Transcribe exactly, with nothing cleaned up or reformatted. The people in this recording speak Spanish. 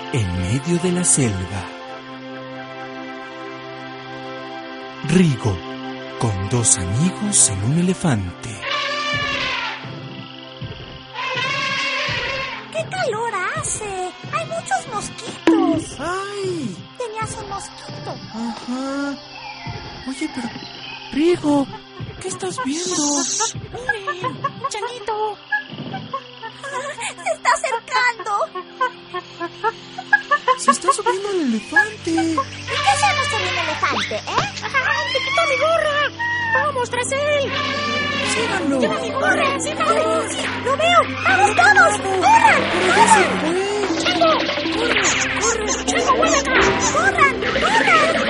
en medio de la selva. Rigo, con dos amigos en un elefante. ¡Qué calor hace! ¡Hay muchos mosquitos! ¡Ay! Tenías un mosquito. Ajá. Oye, pero... Rigo, ¿qué estás viendo? ¡Miren! ¡Chanito! ¡Se está acercando! Se está subiendo el elefante. ¿Y qué hacemos con el elefante, eh? ¡Ay, te quitó mi gorra! ¡Vamos tras él! ¡Síganlo! ¡Lleva mi gorra! ¡Síganlo! ¡Sí! ¡Lo veo! ¡Vamos todos! ¡Corran! ¡Pero ya se fue! ¡Chango! ¡Corre! ¡Corre! ¡Chango, vuelve acá! ¡Corran! ¡Corran!